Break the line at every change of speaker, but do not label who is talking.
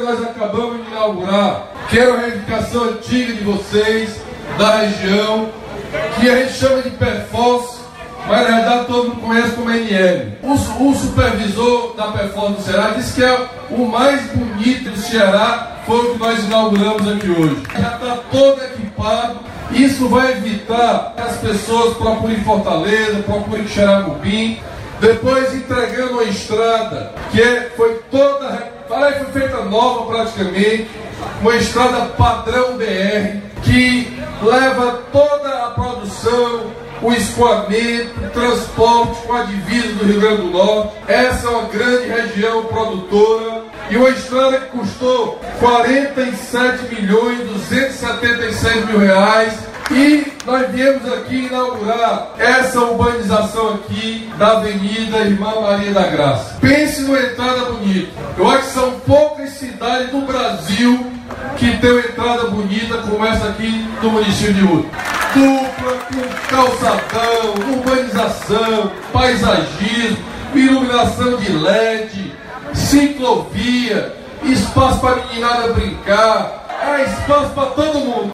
nós acabamos de inaugurar, que era uma reivindicação antiga de vocês, da região, que a gente chama de Perfoz, mas na verdade todo mundo conhece como NL. O supervisor da Perfoz do Ceará disse que é o mais bonito do Ceará, foi o que nós inauguramos aqui hoje. Já está todo equipado. Isso vai evitar que as pessoas procurem Fortaleza, procurem Xeramubim, depois entregando uma estrada que foi feita nova praticamente, uma estrada padrão BR, que leva toda a produção, o escoamento, o transporte com a divisa do Rio Grande do Norte. Essa é uma grande região produtora e uma estrada que custou 47.276.000 reais. E nós viemos aqui inaugurar essa urbanização aqui da Avenida Irmã Maria da Graça. Pense numa entrada bonita. Eu acho que são poucas cidades do Brasil que tem uma entrada bonita como essa aqui do município de Uta. Dupla, com calçadão, urbanização, paisagismo, iluminação de LED, ciclovia, espaço para a meninada brincar, espaço para todo mundo.